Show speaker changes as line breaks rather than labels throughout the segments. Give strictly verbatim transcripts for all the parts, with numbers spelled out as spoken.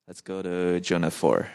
Let's go to Jonah four.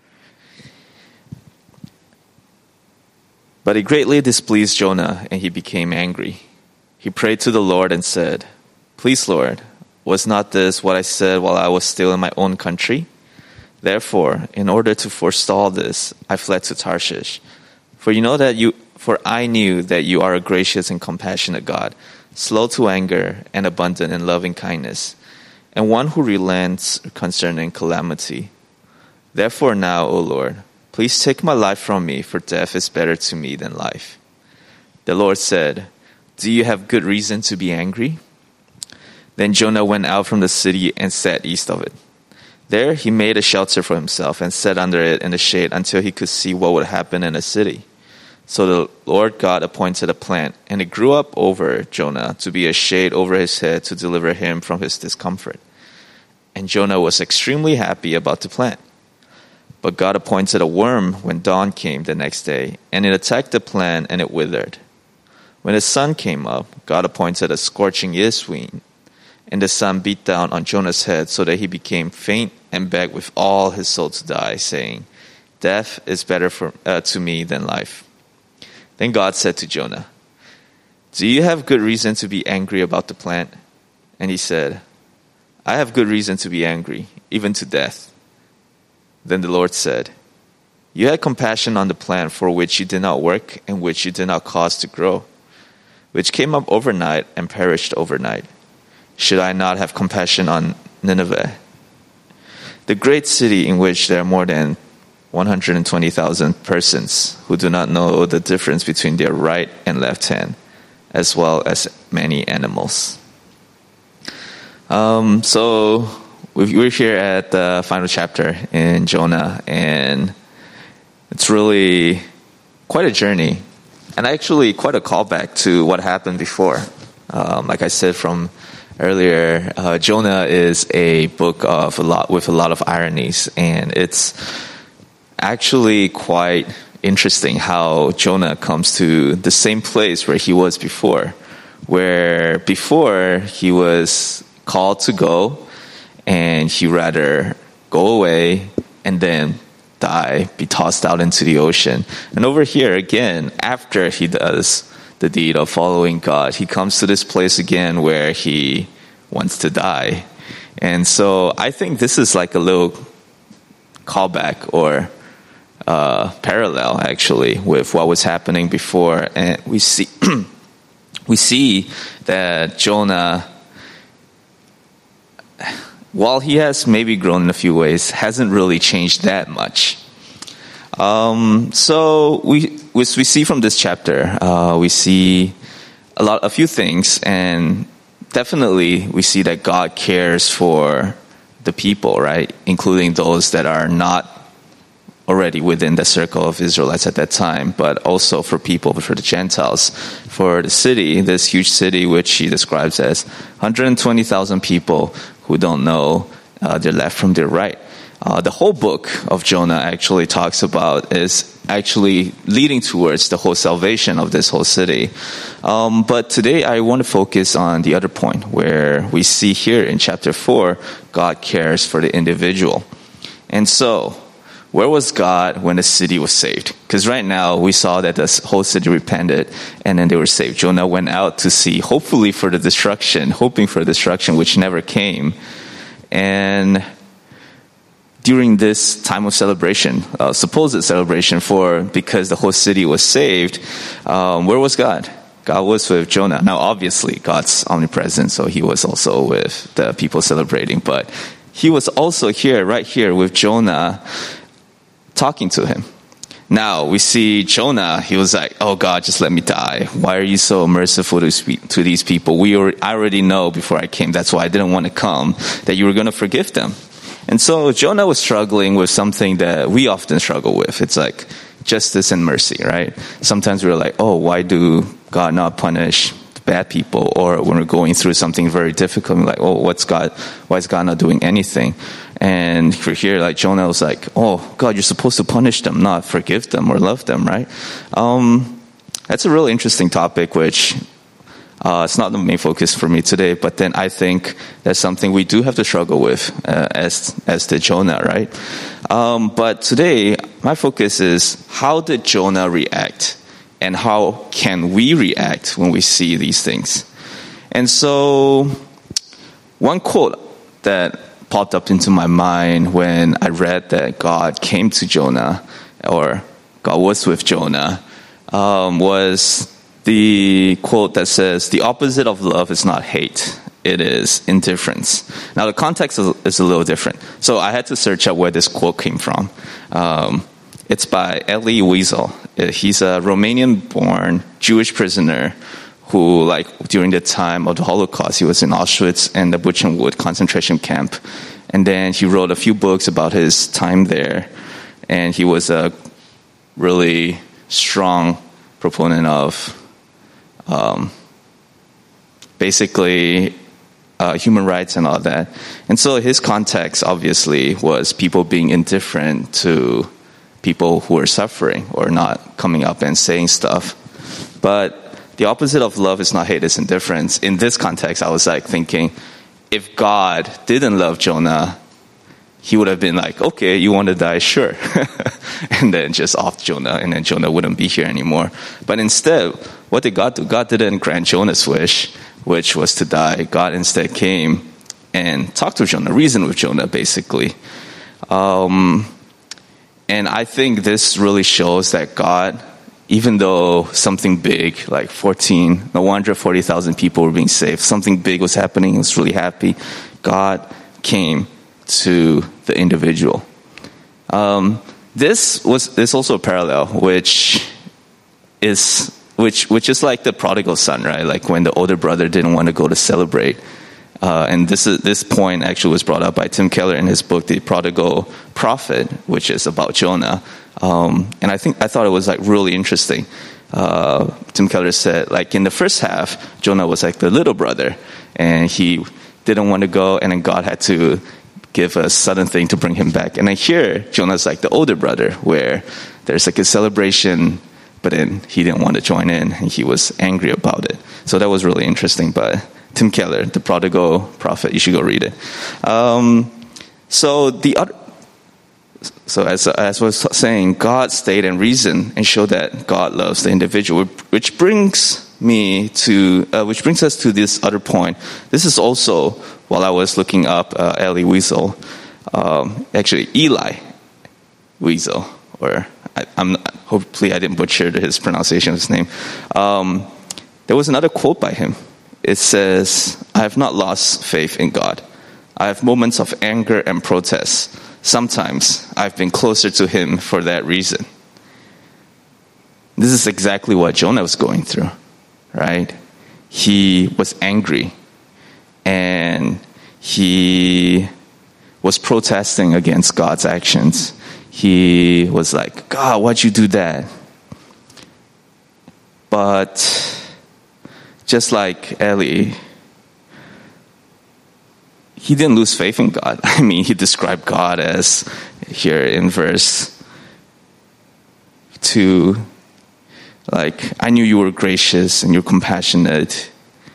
But it greatly displeased Jonah, and he became angry. He prayed to the Lord and said, "Please, Lord, was not this what I said while I was still in my own country? Therefore, in order to forestall this, I fled to Tarshish. For you know that you, for I knew that you are a gracious and compassionate God, slow to anger and abundant in loving kindness, and one who relents concerning calamity. Therefore now, O Lord, please take my life from me, for death is better to me than life." The Lord said, "Do you have good reason to be angry?" Then Jonah went out from the city and sat east of it. There he made a shelter for himself and sat under it in the shade until he could see what would happen in the city. So the Lord God appointed a plant, and it grew up over Jonah to be a shade over his head to deliver him from his discomfort. And Jonah was extremely happy about the plant. But God appointed a worm when dawn came the next day, and it attacked the plant and it withered. When the sun came up, God appointed a scorching east wind, and the sun beat down on Jonah's head so that he became faint and begged with all his soul to die, saying, "Death is better for, uh, to me than life." Then God said to Jonah, "Do you have good reason to be angry about the plant?" And he said, "I have good reason to be angry, even to death." Then the Lord said, "You had compassion on the plant for which you did not work and which you did not cause to grow, which came up overnight and perished overnight. Should I not have compassion on Nineveh, the great city in which there are more than one hundred twenty thousand persons who do not know the difference between their right and left hand, as well as many animals?" Um, so we're here at the final chapter in Jonah, and it's really quite a journey, and actually quite a callback to what happened before. Um, like I said from earlier, uh, Jonah is a book of a lot with a lot of ironies, and it's actually quite interesting how Jonah comes to the same place where he was before, where before he was called to go, and he rather go away and then die, be tossed out into the ocean. And over here again, after he does the deed of following God, he comes to this place again where he wants to die. And so I think this is like a little callback or uh, parallel actually with what was happening before. And we see we see that Jonah, while he has maybe grown in a few ways, hasn't really changed that much. Um, so we, we see from this chapter, uh, we see a lot, a few things, and definitely we see that God cares for the people, right? Including those that are not already within the circle of Israelites at that time, but also for people, for the Gentiles, for the city, this huge city which he describes as one hundred twenty thousand people who don't know uh, their left from their right. Uh, the whole book of Jonah actually talks about is actually leading towards the whole salvation of this whole city. Um, but today I want to focus on the other point where we see here in chapter four, God cares for the individual. And so, where was God when the city was saved? Because right now we saw that the whole city repented and then they were saved. Jonah went out to see, hopefully for the destruction, hoping for destruction, which never came. And during this time of celebration, uh, supposed celebration for, because the whole city was saved, um, where was God? God was with Jonah. Now, obviously, God's omnipresent, so he was also with the people celebrating. But he was also here, right here, with Jonah, talking to him. Now, we see Jonah, he was like, "Oh God, just let me die. Why are you so merciful to, speak to these people? We are, I already know before I came, that's why I didn't want to come, that you were going to forgive them." And so Jonah was struggling with something that we often struggle with. It's like justice and mercy, right? Sometimes we're like, oh, why do God not punish the bad people? Or when we're going through something very difficult, we're like, oh, what's God, why is God not doing anything? And for here, like Jonah was like, oh, God, you're supposed to punish them, not forgive them or love them, right? Um, that's a really interesting topic, which Uh, it's not the main focus for me today, but then I think that's something we do have to struggle with uh, as as did Jonah, right? Um, but today, my focus is how did Jonah react, and how can we react when we see these things? And so, one quote that popped up into my mind when I read that God came to Jonah, or God was with Jonah, um, was the quote that says, "The opposite of love is not hate, it is indifference." Now, the context is, is a little different. So I had to search out where this quote came from. Um, it's by Elie Wiesel. He's a Romanian-born Jewish prisoner who, like, during the time of the Holocaust, he was in Auschwitz and the Buchenwald concentration camp. And then he wrote a few books about his time there. And he was a really strong proponent of Um, basically uh, human rights and all that. And so his context, obviously, was people being indifferent to people who are suffering or not coming up and saying stuff. But the opposite of love is not hate, it's indifference. In this context, I was like thinking, if God didn't love Jonah, he would have been like, okay, you want to die? Sure. And then just off Jonah, and then Jonah wouldn't be here anymore. But instead, what did God do? God didn't grant Jonah's wish, which was to die. God instead came and talked to Jonah, reasoned with Jonah, basically. Um, and I think this really shows that God, even though something big, like fourteen, no, one hundred forty thousand people were being saved, something big was happening, he was really happy, God came to the individual. Um, this was this also a parallel, which is which which is like the prodigal son, right? Like when the older brother didn't want to go to celebrate. Uh, and this is, this point actually was brought up by Tim Keller in his book, The Prodigal Prophet, which is about Jonah. Um, and I think I thought it was like really interesting. Uh, Tim Keller said, like in the first half, Jonah was like the little brother, and he didn't want to go, and then God had to give a sudden thing to bring him back. And then here, Jonah's like the older brother, where there's like a celebration, but then he didn't want to join in, and he was angry about it. So that was really interesting. But Tim Keller, The Prodigal Prophet, you should go read it. Um, so the other, so as as I was saying, God stayed and reasoned and showed that God loves the individual, which brings me to, uh, which brings us to this other point. This is also, while I was looking up uh, Elie Wiesel, um, actually Eli Wiesel, or I, I'm not, hopefully I didn't butcher his pronunciation of his name. Um, there was another quote by him. It says, "I have not lost faith in God. I have moments of anger and protest. Sometimes I've been closer to him for that reason." This is exactly what Jonah was going through, right? He was angry, and he was protesting against God's actions. He was like, "God, why'd you do that?" But just like Elie, he didn't lose faith in God. I mean, he described God as, here in verse two, like, "I knew you were gracious and you're compassionate,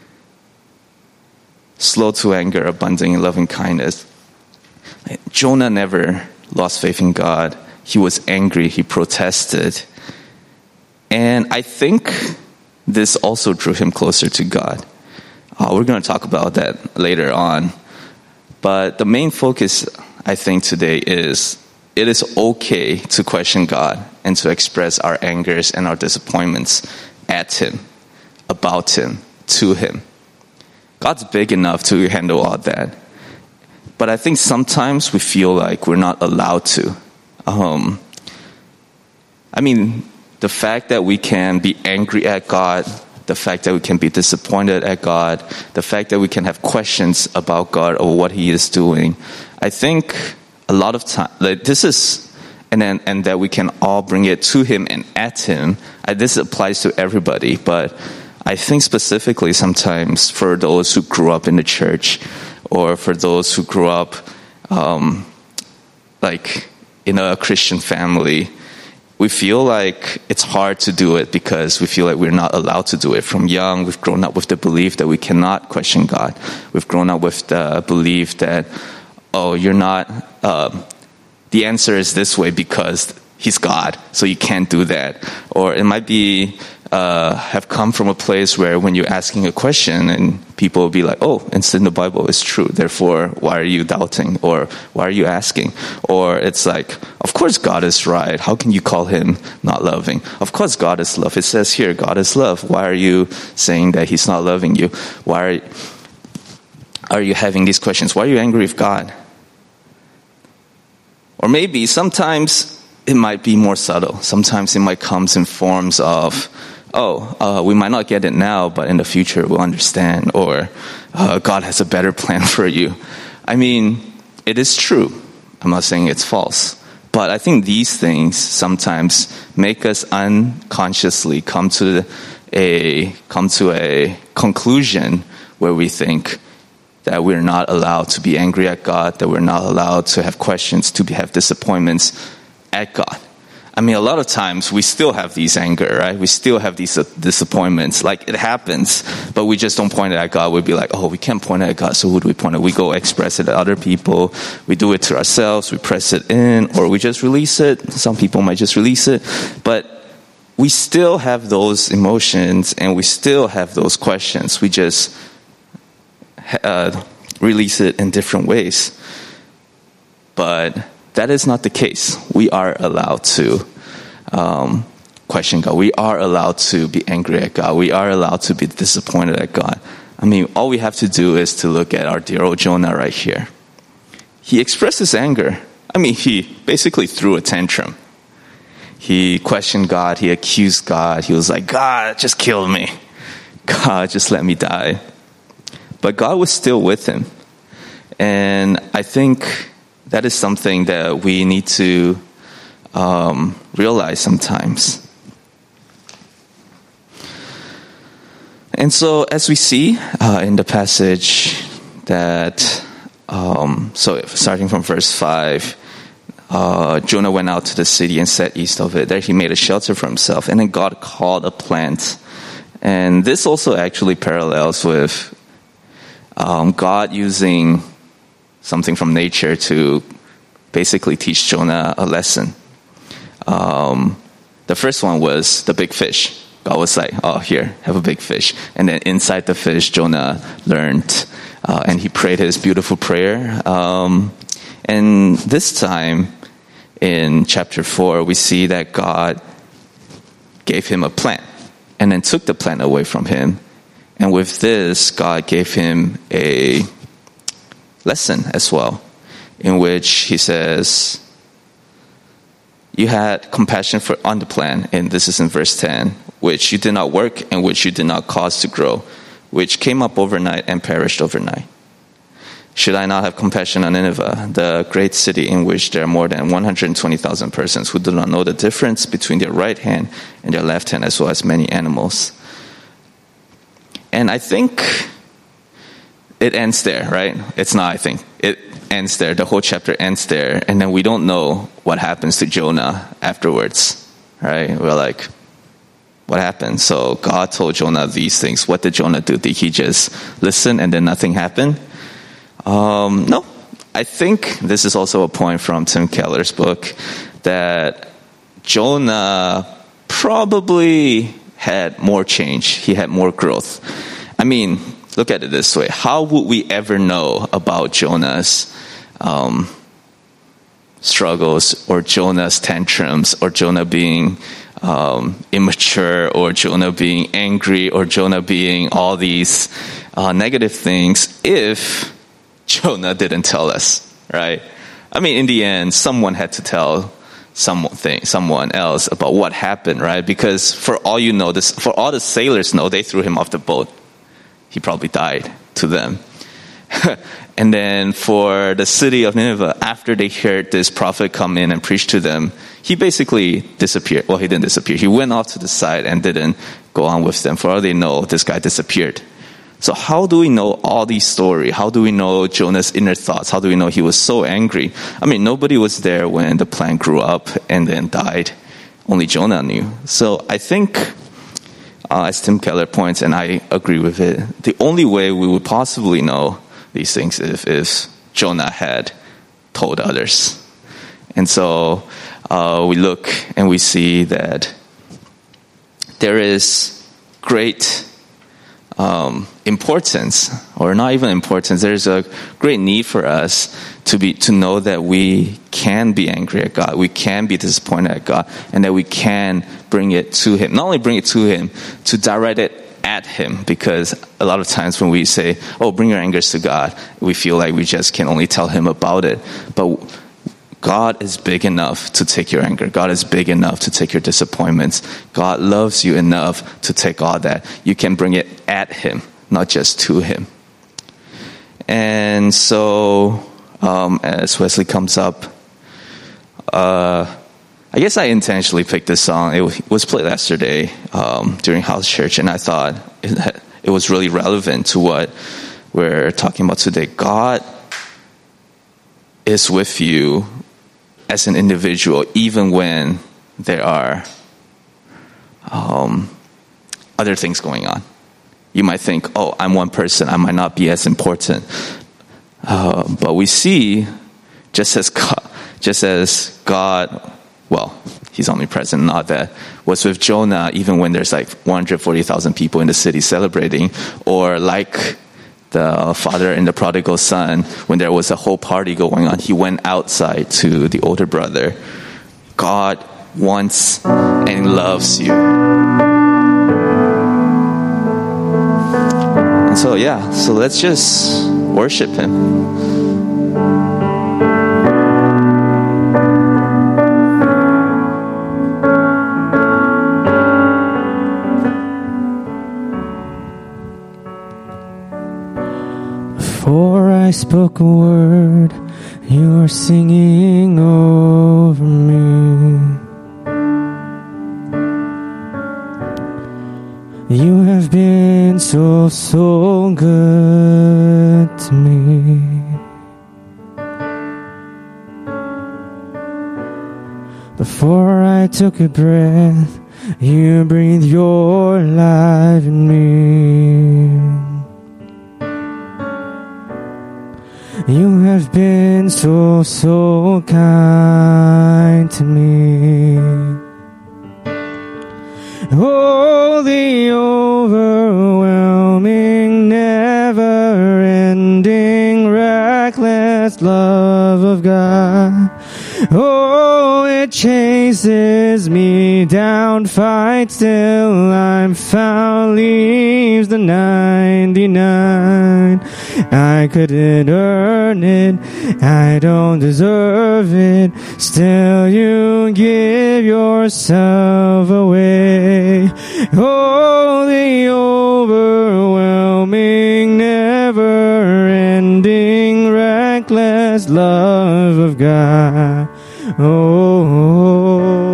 slow to anger, abundant in loving kindness." Jonah never lost faith in God. He was angry. He protested. And I think this also drew him closer to God. Uh, we're going to talk about that later on. But the main focus, I think, today is it is okay to question God and to express our angers and our disappointments at Him, about Him, to Him. God's big enough to handle all that. But I think sometimes we feel like we're not allowed to. Um, I mean, the fact that we can be angry at God, the fact that we can be disappointed at God, the fact that we can have questions about God or what He is doing, I think a lot of time, like this is, and then and that we can all bring it to Him and at Him. I, this applies to everybody, but I think specifically sometimes for those who grew up in the church, or for those who grew up um, like in a Christian family, we feel like it's hard to do it because we feel like we're not allowed to do it. From young, we've grown up with the belief that we cannot question God. We've grown up with the belief that, oh, you're not, uh, the answer is this way because He's God, so you can't do that. Or it might be, uh, have come from a place where when you're asking a question and people will be like, oh, it's in the Bible, it's true, therefore, why are you doubting? Or why are you asking? Or it's like, of course God is right, how can you call Him not loving? Of course God is love, it says here, God is love. Why are you saying that He's not loving you? Why are, are you having these questions? Why are you angry with God? Or maybe sometimes it might be more subtle. Sometimes it might come in forms of, oh, uh, we might not get it now, but in the future we'll understand. Or uh, God has a better plan for you. I mean, it is true. I'm not saying it's false. But I think these things sometimes make us unconsciously come to a come to a conclusion where we think that we're not allowed to be angry at God, that we're not allowed to have questions, to be, have disappointments at God. I mean, a lot of times we still have these anger, right? We still have these uh, disappointments. Like, it happens, but we just don't point it at God. We'd be like, oh, we can't point it at God, so who do we point it at? We go express it to other people. We do it to ourselves. We press it in, or we just release it. Some people might just release it. But we still have those emotions, and we still have those questions. We just uh, release it in different ways. But that is not the case. We are allowed to um, question God. We are allowed to be angry at God. We are allowed to be disappointed at God. I mean, all we have to do is to look at our dear old Jonah right here. He expressed his anger. I mean, he basically threw a tantrum. He questioned God. He accused God. He was like, God, just kill me. God, just let me die. But God was still with him. And I think that is something that we need to um, realize sometimes. And so as we see uh, in the passage that, um, so starting from verse five, uh, Jonah went out to the city and sat east of it. There he made a shelter for himself, and then God called a plant. And this also actually parallels with um, God using something from nature to basically teach Jonah a lesson. Um, the first one was the big fish. God was like, oh, here, have a big fish. And then inside the fish, Jonah learned, uh, and he prayed his beautiful prayer. Um, and this time, in chapter four, we see that God gave him a plant, and then took the plant away from him. And with this, God gave him a lesson as well, in which he says, you had compassion for on the plant, and this is in verse ten, which you did not work and which you did not cause to grow, which came up overnight and perished overnight. Should I not have compassion on Nineveh, the great city in which there are more than one hundred twenty thousand persons who do not know the difference between their right hand and their left hand, as well as many animals? And I think it ends there, right? It's not, I think. It ends there. The whole chapter ends there. And then we don't know what happens to Jonah afterwards, right? We're like, what happened? So God told Jonah these things. What did Jonah do? Did he just listen and then nothing happened? Um, no. I think this is also a point from Tim Keller's book, that Jonah probably had more change. He had more growth. I mean, look at it this way. How would we ever know about Jonah's um, struggles, or Jonah's tantrums, or Jonah being um, immature, or Jonah being angry, or Jonah being all these uh, negative things if Jonah didn't tell us, right? I mean, in the end, someone had to tell something, someone else about what happened, right? Because for all you know, this, for all the sailors know, they threw him off the boat. He probably died to them. And then for the city of Nineveh, after they heard this prophet come in and preach to them, he basically disappeared. Well, he didn't disappear. He went off to the side and didn't go on with them. For all they know, this guy disappeared. So how do we know all these stories? How do we know Jonah's inner thoughts? How do we know he was so angry? I mean, nobody was there when the plant grew up and then died. only Jonah knew. So I think, uh, as Tim Keller points, and I agree with it, the only way we would possibly know these things is if Jonah had told others. And so uh, we look and we see that there is great um, importance, or not even importance, there's a great need for us to be to know that we can be angry at God, we can be disappointed at God, and that we can bring it to Him. Not only bring it to Him, to direct it at Him, because a lot of times when we say, oh, bring your angers to God, we feel like we just can only tell Him about it. But God is big enough to take your anger. God is big enough to take your disappointments. God loves you enough to take all that. You can bring it at Him, not just to Him. And so, um, as Wesley comes up, uh, I guess I intentionally picked this song. It was played yesterday um, during house church, and I thought it, it was really relevant to what we're talking about today. God is with you as an individual, even when there are um, other things going on. You might think, oh, I'm one person, I might not be as important. Uh, but we see, just as God, just as God, well, He's omnipresent, not that, was with Jonah, even when there's like one hundred forty thousand people in the city celebrating, or like the father and the prodigal son, when there was a whole party going on, he went outside to the older brother. God wants and loves you. And so, yeah, so let's just worship Him.
Before I spoke a word, you were singing over me. You have been so, so good to me. Before I took a breath, you breathed your life in me. You have been so, so kind to me. Oh, the overwhelming, never-ending, reckless love of God. Oh, it chases me down, fights till I'm found, leaves the ninety-nine. I couldn't earn it, I don't deserve it, still you give yourself away. Oh, the overwhelming, never-ending, reckless love of God. Oh,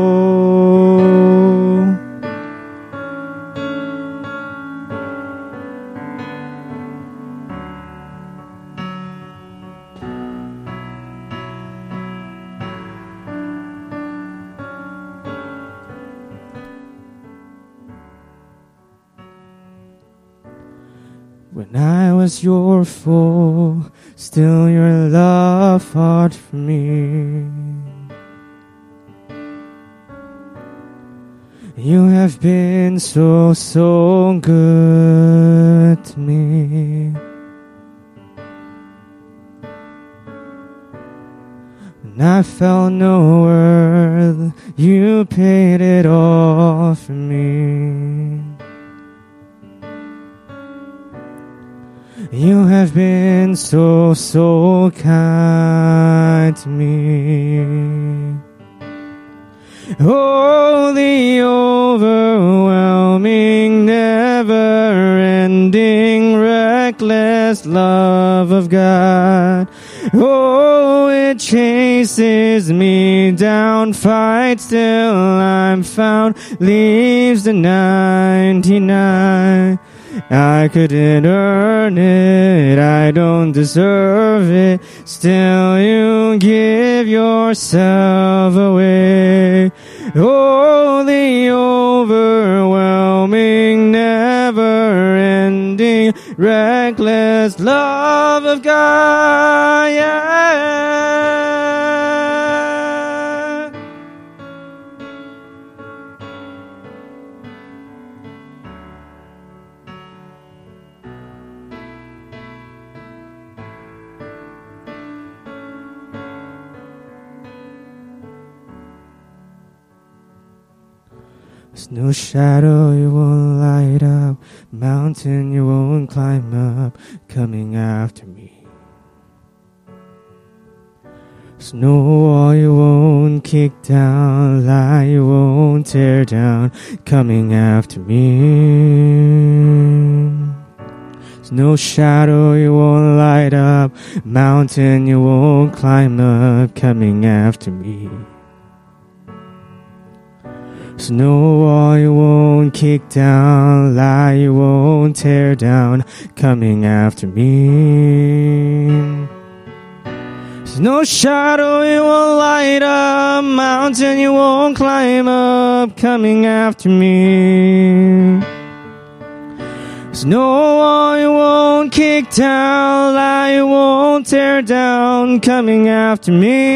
when I was your foe, still your love fought for me. You have been so, so good to me. When I felt no worth, you paid it all for me. You have been so, so kind to me. Oh, the overwhelming, never-ending, reckless love of God. Oh, it chases me down, fights till I'm found, leaves the ninety-nine. I couldn't earn it, I don't deserve it. Still you give yourself away. Oh, the overwhelming, never-ending, reckless love of God. Yeah. There's no shadow you won't light up, mountain you won't climb up, coming after me. There's no wall you won't kick down, lie you won't tear down, coming after me. There's no shadow you won't light up, mountain you won't climb up, coming after me. There's no wall you won't kick down, lie you won't tear down, coming after me. There's no shadow you won't light up, mountain you won't climb up, coming after me. There's no wall you won't kick down, lie you won't tear down, coming after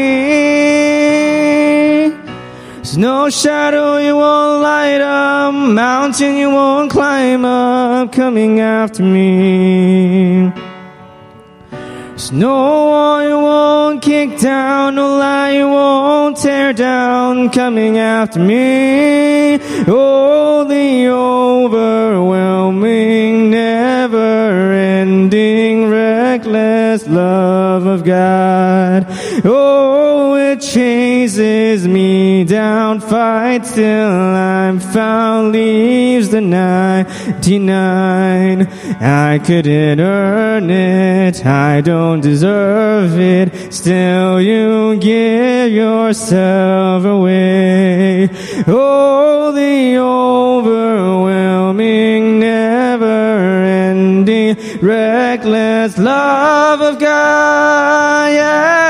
me. There's no shadow you won't light up, mountain you won't climb up, coming after me. There's no wall you won't kick down, no lie you won't tear down, coming after me. Oh, the overwhelming, never-ending, reckless love of God. Oh, it chases me down, fights till I'm found, leaves the ninety-nine. I couldn't earn it, I don't deserve it, still you give yourself away. Oh, the overwhelming, never-ending, reckless love of God, yeah.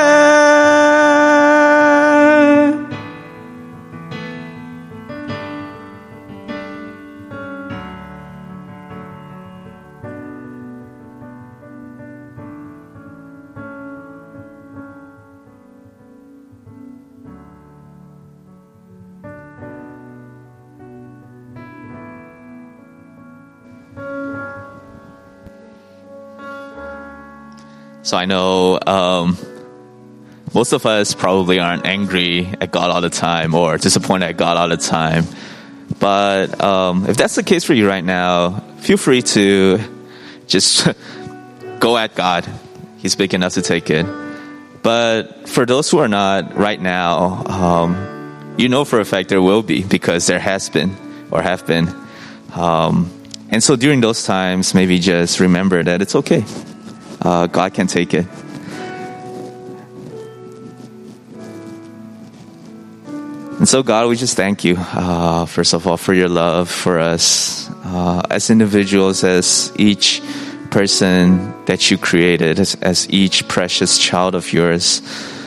So I know um, most of us probably aren't angry at God all the time or disappointed at God all the time. But um, if that's the case for you right now, feel free to just go at God. He's big enough to take it. But for those who are not right now, um, you know for a fact there will be, because there has been or have been. Um, and so during those times, maybe just remember that it's okay. Uh, God can take it. And so, God, we just thank you, uh, first of all, for your love for us uh, as individuals, as each person that you created, as, as each precious child of yours.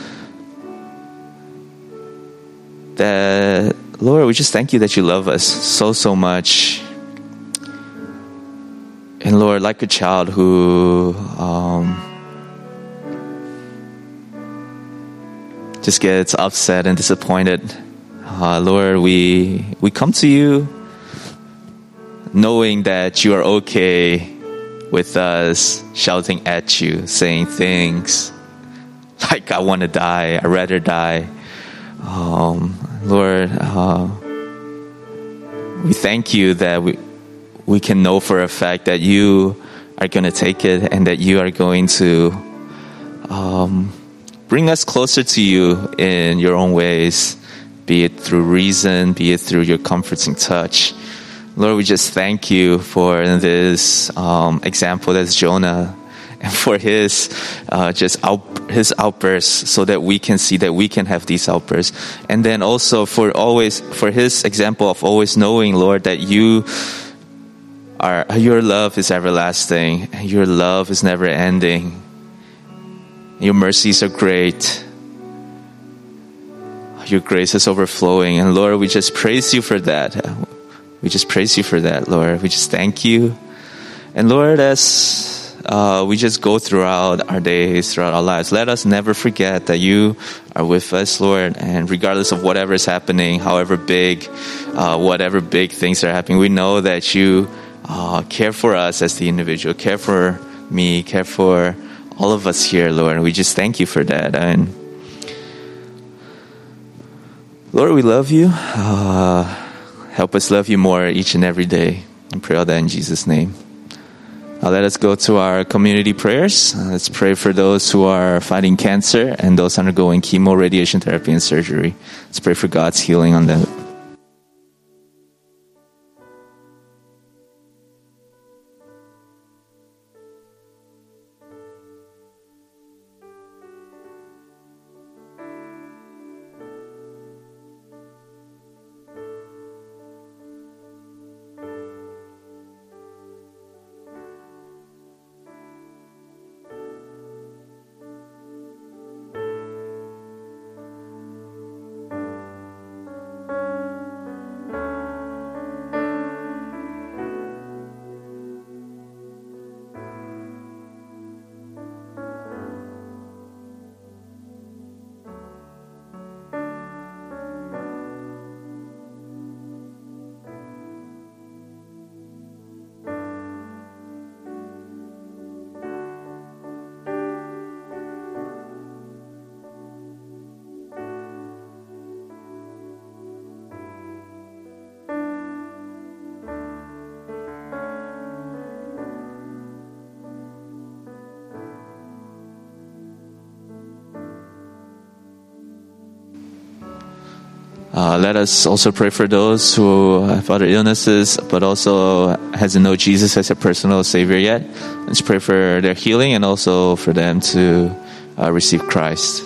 That, Lord, we just thank you that you love us so, so much. And Lord, like a child who um, just gets upset and disappointed, uh, Lord, we we come to you knowing that you are okay with us shouting at you, saying things like, I want to die, I'd rather die. Um, Lord, uh, we thank you that we we can know for a fact that you are going to take it and that you are going to um, bring us closer to you in your own ways, be it through reason, be it through your comforting touch. Lord, we just thank you for this um, example that's Jonah, and for his uh, just out, his outbursts, so that we can see that we can have these outbursts. And then also for always for his example of always knowing, Lord, that you our, your love is everlasting. Your love is never ending. Your mercies are great. Your grace is overflowing. And Lord, we just praise you for that. We just praise you for that, Lord. We just thank you. And Lord, as uh, we just go throughout our days, throughout our lives, let us never forget that you are with us, Lord. And regardless of whatever is happening, however big, uh, whatever big things are happening, we know that you uh, care for us as the individual, care for me, care for all of us here, Lord. And we just thank you for that. And Lord, we love you. Uh, help us love you more each and every day. I pray all that in Jesus' name. Now let us go to our community prayers. Uh, let's pray for those who are fighting cancer and those undergoing chemo, radiation therapy, and surgery. Let's pray for God's healing on them. Uh, let us also pray for those who have other illnesses, but also hasn't known Jesus as a personal Savior yet. Let's pray for their healing and also for them to uh, receive Christ.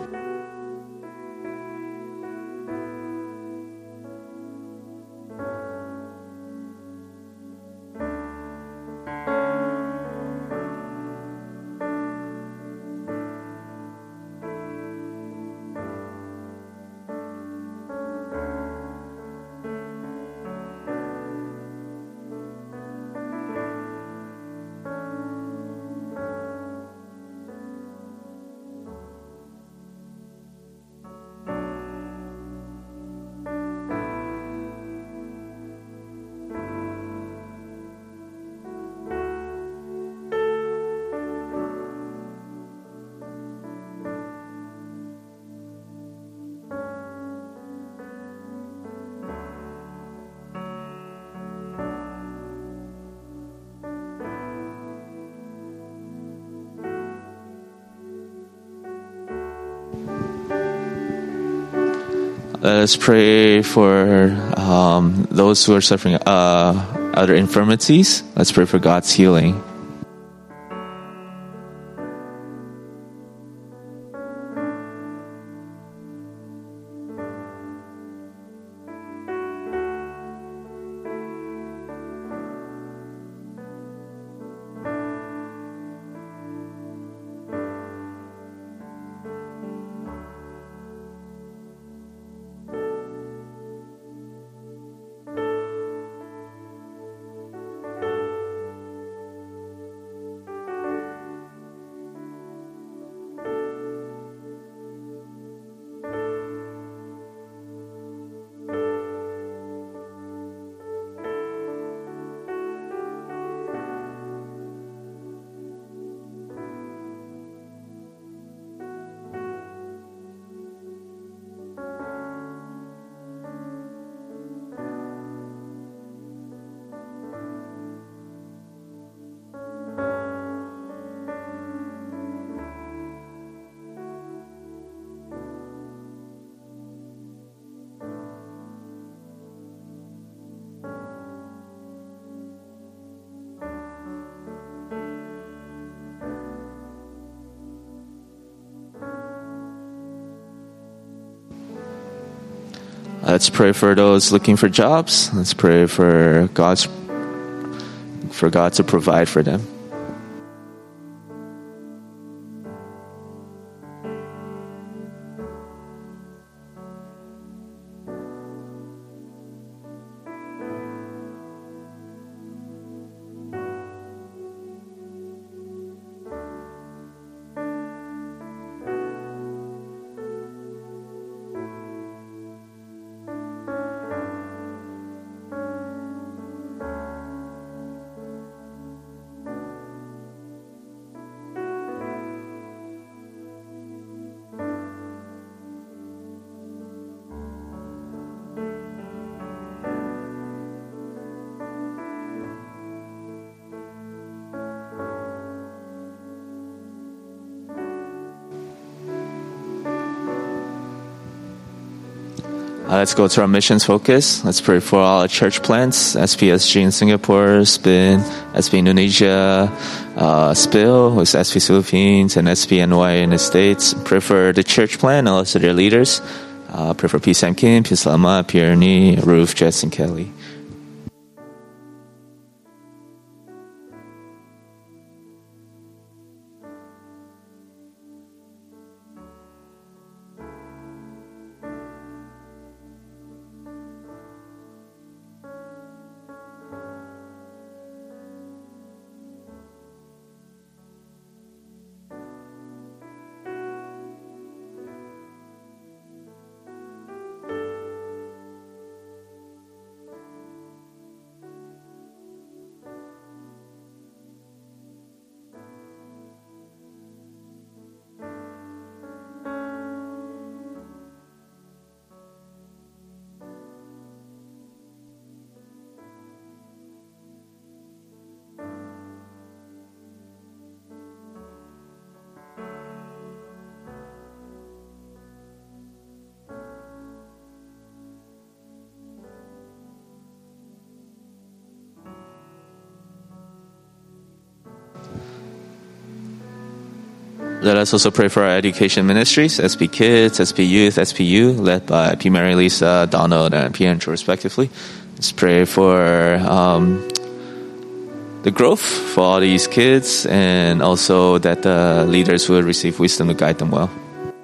Let us pray for um, those who are suffering uh, other infirmities. Let's pray for God's healing. Let's pray for those looking for jobs. Let's pray for God's for God to provide for them. Uh, let's go to our missions focus. Let's pray for all our church plants, S P S G in Singapore, Spin, S P Indonesia, uh, Spill, with S P Philippines, and S P N Y in the States. Pray for the church plant and also their leaders. Uh, pray for P. Sam Kim, P. Salama, Pierre Ni, Ruth, Jess, and Kelly. Let us also pray for our education ministries, S P Kids, S P Youth, S P U, led by P. Mary Lisa, Donald, and P. Andrew, respectively. Let's pray for um, the growth for all these kids, and also that the leaders will receive wisdom to guide them well.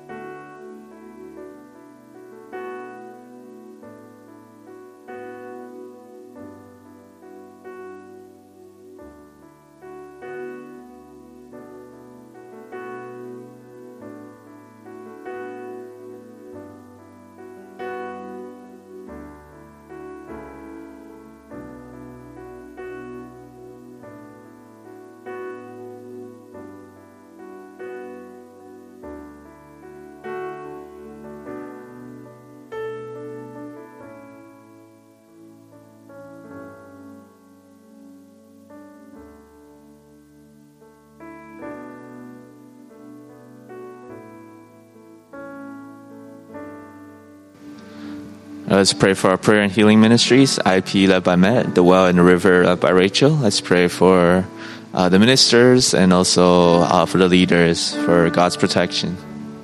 Let's pray for our prayer and healing ministries, I P led by Matt, The Well and the River led by Rachel. Let's pray for uh, the ministers and also uh, for the leaders, for God's protection.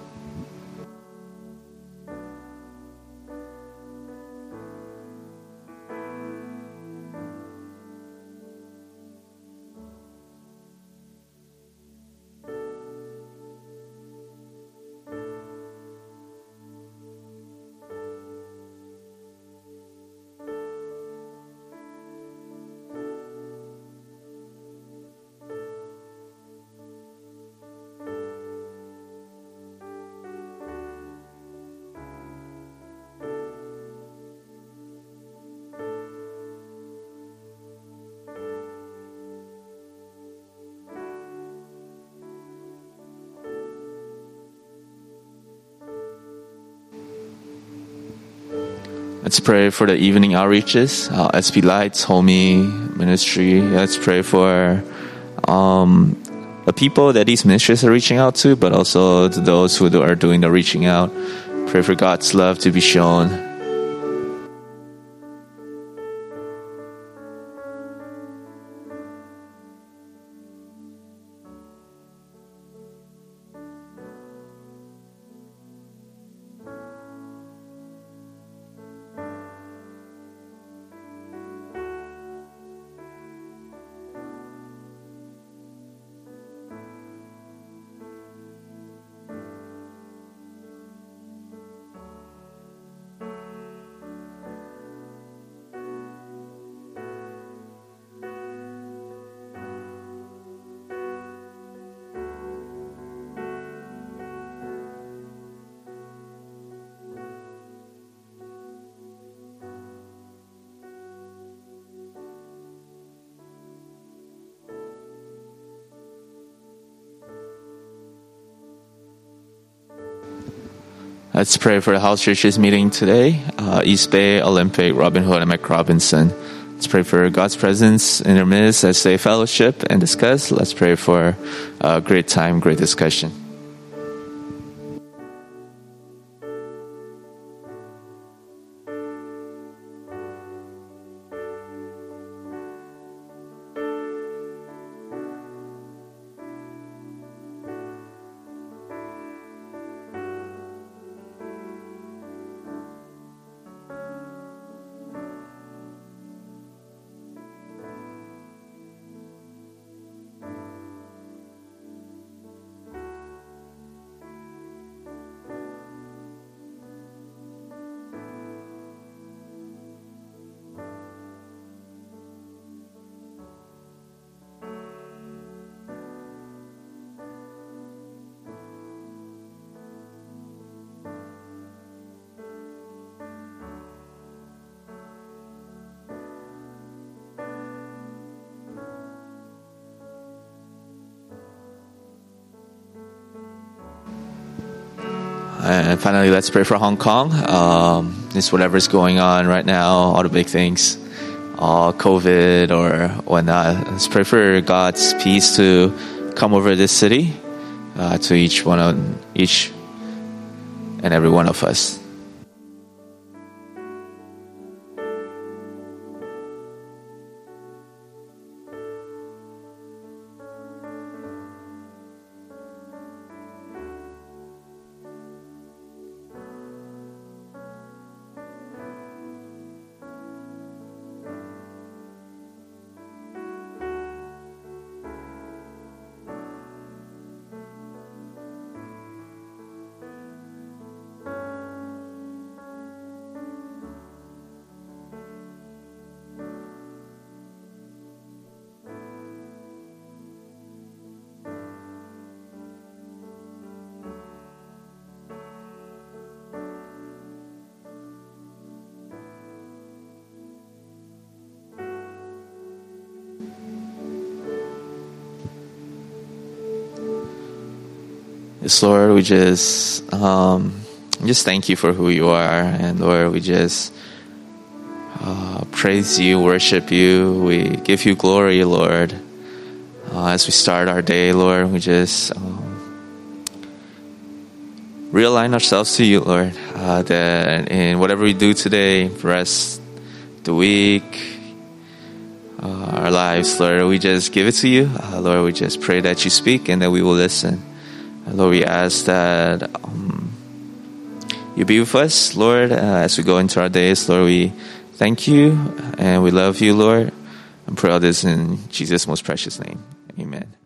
Let's pray for the evening outreaches, uh, S P Lights, Homie Ministry. Let's pray for um, the people that these ministries are reaching out to, but also to those who are doing the reaching out. Pray for God's love to be shown. Let's pray for the house churches meeting today. Uh, East Bay, Olympic, Robin Hood, and Mike Robinson. Let's pray for God's presence in their midst as they fellowship and discuss. Let's pray for a great time, great discussion. And finally, let's pray for Hong Kong. Um, just whatever's going on right now, all the big things, all COVID or whatnot. Let's pray for God's peace to come over this city, uh, to each one of each and every one of us. Yes, Lord, we just um, just thank you for who you are, and Lord, we just uh, praise you, worship you, we give you glory, Lord. Uh, as we start our day, Lord, we just um, realign ourselves to you, Lord. Uh, that in whatever we do today, rest the week, uh, our lives, Lord, we just give it to you. Uh, Lord, we just pray that you speak and that we will listen. Lord, we ask that um, you be with us, Lord, uh, as we go into our days. Lord, we thank you and we love you, Lord. And pray all this in Jesus' most precious name. Amen.